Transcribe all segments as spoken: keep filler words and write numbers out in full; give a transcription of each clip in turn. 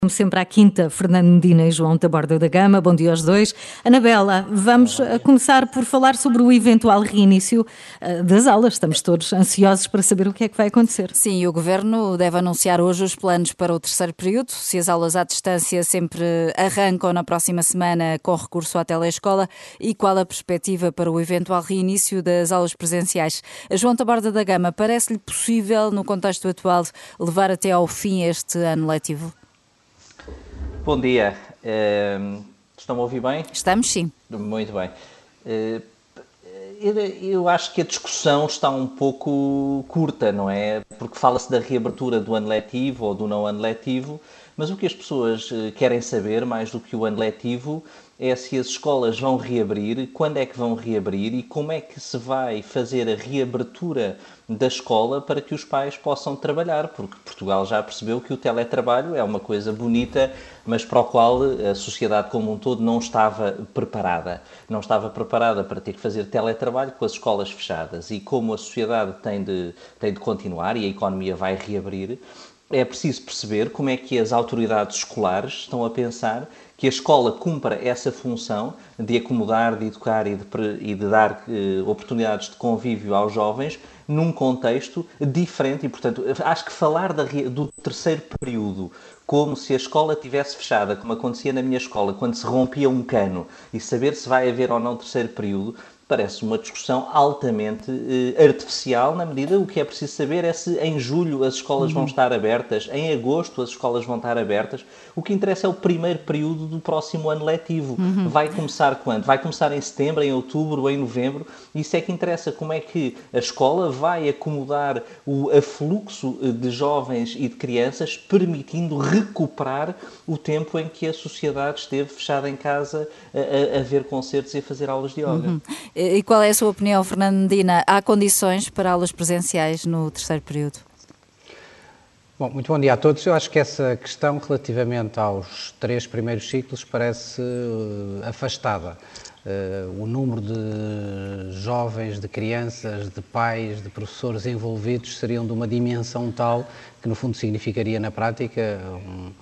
Como sempre, à quinta, Fernando Medina e João Taborda da Gama. Bom dia aos dois. Anabela, vamos começar por falar sobre o eventual reinício uh, das aulas. Estamos todos ansiosos para saber o que é que vai acontecer. Sim, o Governo deve anunciar hoje os planos para o terceiro período. Se as aulas à distância sempre arrancam na próxima semana com recurso à telescola, e qual a perspectiva para o eventual reinício das aulas presenciais. A João Taborda da Gama, parece-lhe possível, no contexto atual, levar até ao fim este ano letivo? Bom dia. Uh, estão a ouvir bem? Estamos, sim. Muito bem. Uh, eu, eu acho que a discussão está um pouco curta, não é? Porque fala-se da reabertura do ano letivo ou do não ano letivo, mas o que as pessoas querem saber, mais do que o ano letivo, é se as escolas vão reabrir, quando é que vão reabrir e como é que se vai fazer a reabertura da escola para que os pais possam trabalhar, porque Portugal já percebeu que o teletrabalho é uma coisa bonita, mas para o qual a sociedade como um todo não estava preparada. Não estava preparada para ter que fazer teletrabalho com as escolas fechadas. E como a sociedade tem de, tem de continuar e a economia vai reabrir, é preciso perceber como é que as autoridades escolares estão a pensar que a escola cumpra essa função de acomodar, de educar e de, e de dar eh, oportunidades de convívio aos jovens num contexto diferente. E, portanto, acho que falar da, do terceiro período como se a escola estivesse fechada, como acontecia na minha escola, quando se rompia um cano, e saber se vai haver ou não terceiro período, parece uma discussão altamente eh, artificial, na medida o que é preciso saber é se em julho as escolas uhum. vão estar abertas, em agosto as escolas vão estar abertas. O que interessa é o primeiro período do próximo ano letivo. Uhum. Vai começar quando? Vai começar em setembro, em outubro, em novembro. Isso é que interessa, como é que a escola vai acomodar o afluxo de jovens e de crianças, permitindo recuperar o tempo em que a sociedade esteve fechada em casa a, a, a ver concertos e a fazer aulas de yoga. Uhum. E qual é a sua opinião, Fernando Medina? Há condições para aulas presenciais no terceiro período? Bom, muito bom dia a todos. Eu acho que essa questão relativamente aos três primeiros ciclos parece uh, afastada. Uh, o número de jovens, de crianças, de pais, de professores envolvidos seriam de uma dimensão tal que no fundo significaria na prática um,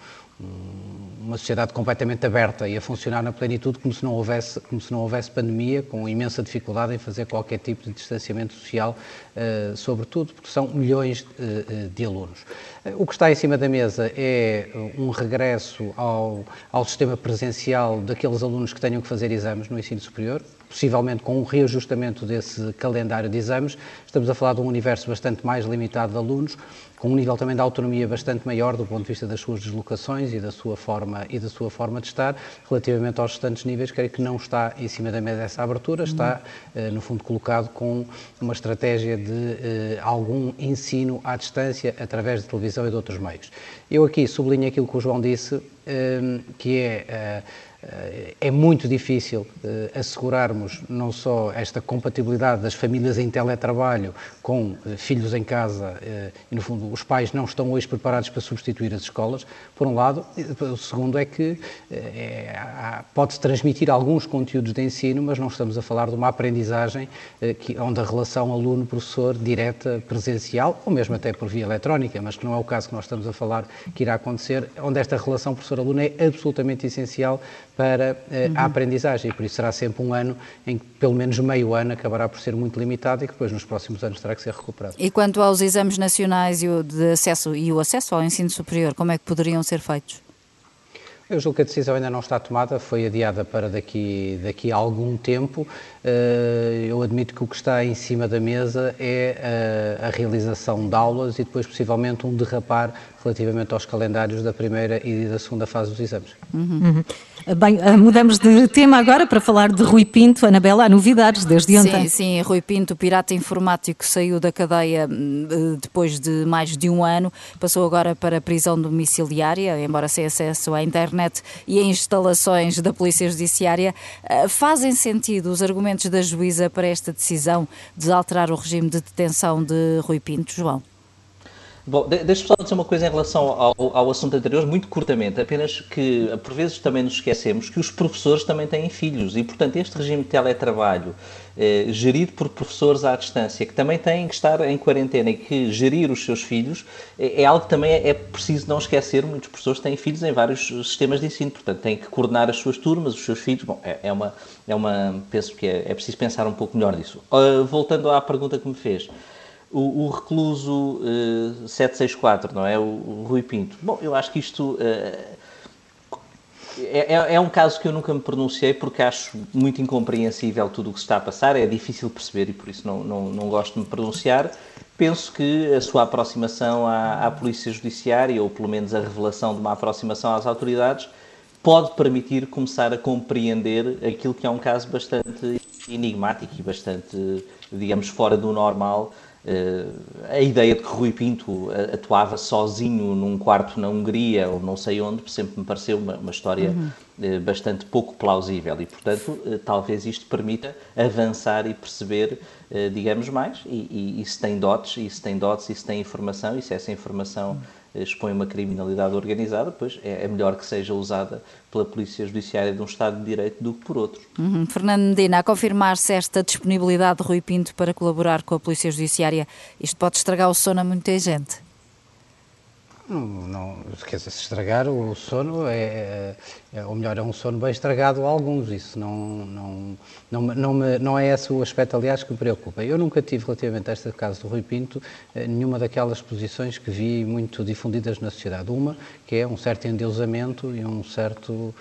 uma sociedade completamente aberta e a funcionar na plenitude como se não houvesse, como se não houvesse pandemia, com imensa dificuldade em fazer qualquer tipo de distanciamento social, uh, sobretudo porque são milhões uh, de alunos. Uh, o que está em cima da mesa é um regresso ao, ao sistema presencial daqueles alunos que tenham que fazer exames no ensino superior, possivelmente com um reajustamento desse calendário de exames. Estamos a falar de um universo bastante mais limitado de alunos, com um nível também de autonomia bastante maior do ponto de vista das suas deslocações e da sua forma, e da sua forma de estar. Relativamente aos restantes níveis, creio que não está em cima da mesa essa abertura, está, uhum. no fundo, colocado com uma estratégia de uh, algum ensino à distância através de televisão e de outros meios. Eu aqui sublinho aquilo que o João disse, uh, que é... Uh, É muito difícil uh, assegurarmos não só esta compatibilidade das famílias em teletrabalho com uh, filhos em casa uh, e, no fundo, os pais não estão hoje preparados para substituir as escolas, por um lado. O segundo é que uh, é, pode-se transmitir alguns conteúdos de ensino, mas não estamos a falar de uma aprendizagem uh, que, onde a relação aluno-professor direta, presencial, ou mesmo até por via eletrónica, mas que não é o caso que nós estamos a falar que irá acontecer, onde esta relação professor-aluno é absolutamente essencial para uh, a aprendizagem, e por isso será sempre um ano em que pelo menos meio ano acabará por ser muito limitado e que depois nos próximos anos terá que ser recuperado. E quanto aos exames nacionais e o, de acesso, e o acesso ao ensino superior, como é que poderiam ser feitos? Eu julgo que a decisão ainda não está tomada, foi adiada para daqui, daqui a algum tempo. Eu admito que o que está em cima da mesa é a, a realização de aulas e depois possivelmente um derrapar relativamente aos calendários da primeira e da segunda fase dos exames. Uhum. Uhum. Bem, mudamos de tema agora para falar de Rui Pinto. Anabela, há novidades desde ontem. Sim, sim, Rui Pinto, pirata informático, saiu da cadeia depois de mais de um ano, passou agora para a prisão domiciliária, embora sem acesso à internet e a instalações da Polícia Judiciária. Fazem sentido os argumentos da juíza para esta decisão de alterar o regime de detenção de Rui Pinto, João? Bom, deixa-me só dizer uma coisa em relação ao, ao assunto anterior, muito curtamente, apenas que por vezes também nos esquecemos que os professores também têm filhos e, portanto, este regime de teletrabalho eh, gerido por professores à distância, que também têm que estar em quarentena e que gerir os seus filhos, é, é algo que também é, é preciso não esquecer. Muitos professores têm filhos em vários sistemas de ensino, portanto, têm que coordenar as suas turmas, os seus filhos. Bom, é, é uma, é uma, penso que é, é preciso pensar um pouco melhor nisso. Uh, voltando à pergunta que me fez. O, o recluso uh, sete seis quatro, não é? O, o Rui Pinto. Bom, eu acho que isto uh, é, é um caso que eu nunca me pronunciei porque acho muito incompreensível tudo o que se está a passar, é difícil perceber e por isso não, não, não gosto de me pronunciar. Penso que a sua aproximação à, à Polícia Judiciária, ou pelo menos a revelação de uma aproximação às autoridades, pode permitir começar a compreender aquilo que é um caso bastante enigmático e bastante, digamos, fora do normal. Uh, a ideia de que Rui Pinto atuava sozinho num quarto na Hungria ou não sei onde, sempre me pareceu uma, uma história uhum. uh, bastante pouco plausível e, portanto, uh, talvez isto permita avançar e perceber, uh, digamos, mais e, e, e se tem dotes, e se tem dotes, e se tem informação, e se essa informação uh, expõe uma criminalidade organizada, pois é, é melhor que seja usada pela Polícia Judiciária de um Estado de Direito do que por outro. Uhum. Fernando Medina, a confirmar-se esta disponibilidade de Rui Pinto para colaborar com a Polícia Judiciária, isto pode estragar o sono a muita gente? Não, não, quer dizer, se estragar o sono, é, é, ou melhor, é um sono bem estragado a alguns, isso não, não, não, não, me, não é esse o aspecto, aliás, que me preocupa. Eu nunca tive, relativamente a este caso do Rui Pinto, nenhuma daquelas posições que vi muito difundidas na sociedade. Uma, que é um certo endeusamento e um certo,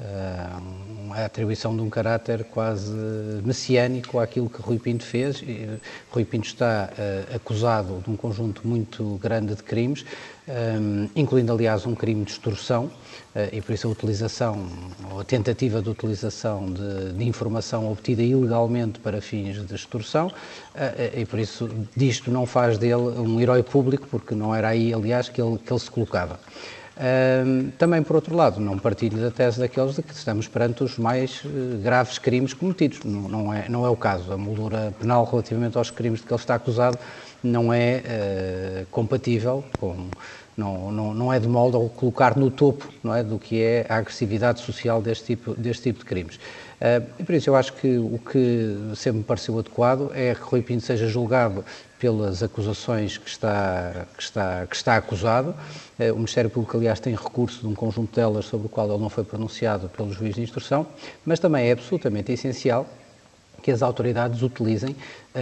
uma atribuição de um caráter quase messiânico àquilo que Rui Pinto fez. E Rui Pinto está acusado de um conjunto muito grande de crimes, Um, incluindo, aliás, um crime de extorsão, uh, e por isso a utilização, ou a tentativa de utilização de, de informação obtida ilegalmente para fins de extorsão, uh, e por isso disto não faz dele um herói público, porque não era aí, aliás, que ele, que ele se colocava. Uh, também, por outro lado, não partilho da tese daqueles de que estamos perante os mais uh, graves crimes cometidos. Não, não, é, não é o caso. A moldura penal relativamente aos crimes de que ele está acusado não é uh, compatível com... Não, não, não é de modo a colocar no topo, não é, do que é a agressividade social deste tipo, deste tipo de crimes. Uh, e por isso eu acho que o que sempre me pareceu adequado é que Rui Pinto seja julgado pelas acusações que está, que está, que está acusado. Uh, o Ministério Público, aliás, tem recurso de um conjunto delas sobre o qual ele não foi pronunciado pelo juiz de instrução, mas também é absolutamente essencial que as autoridades utilizem, uh,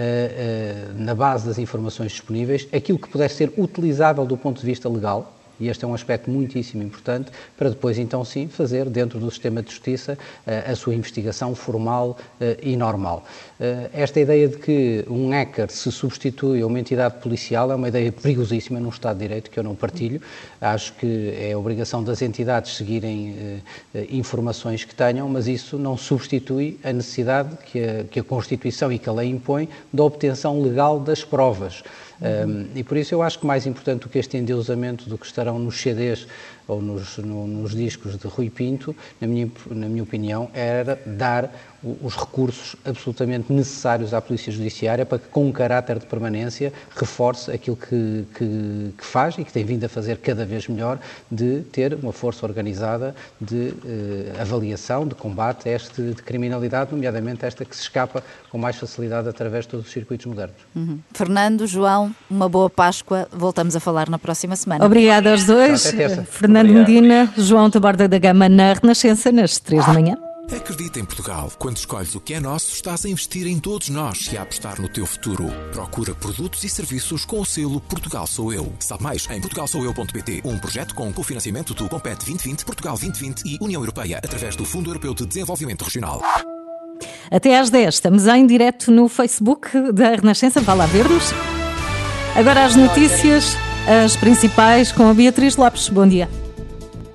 uh, na base das informações disponíveis, aquilo que puder ser utilizável do ponto de vista legal, e este é um aspecto muitíssimo importante, para depois, então sim, fazer dentro do sistema de justiça uh, a sua investigação formal uh, e normal. Uh, esta ideia de que um hacker se substitui a uma entidade policial é uma ideia perigosíssima num Estado de Direito que eu não partilho. Acho que é obrigação das entidades seguirem uh, uh, informações que tenham, mas isso não substitui a necessidade que a, que a Constituição e que a lei impõe da obtenção legal das provas. Um, e por isso eu acho que mais importante do que este endeusamento do que estarão nos C Ds ou nos, no, nos discos de Rui Pinto, na minha, na minha opinião, era dar os recursos absolutamente necessários à Polícia Judiciária para que, com um caráter de permanência, reforce aquilo que, que, que faz e que tem vindo a fazer cada vez melhor, de ter uma força organizada de eh, avaliação, de combate a este de criminalidade, nomeadamente esta que se escapa com mais facilidade através de todos os circuitos modernos. Uhum. Fernando, João, uma boa Páscoa. Voltamos a falar na próxima semana. Obrigada aos dois. Fernando Obrigado. Medina, João Taborda da Gama, na Renascença, nas três da manhã. Acredita em Portugal. Quando escolhes o que é nosso, estás a investir em todos nós e a apostar no teu futuro. Procura produtos e serviços com o selo Portugal Sou Eu. Sabe mais em portugal sou eu ponto pt. Um projeto com cofinanciamento do Compete vinte e vinte, Portugal vinte e vinte e União Europeia, através do Fundo Europeu de Desenvolvimento Regional. Até às dez, estamos em direto no Facebook da Renascença. Vá lá ver-nos. Agora as notícias, as principais, com a Beatriz Lopes. Bom dia.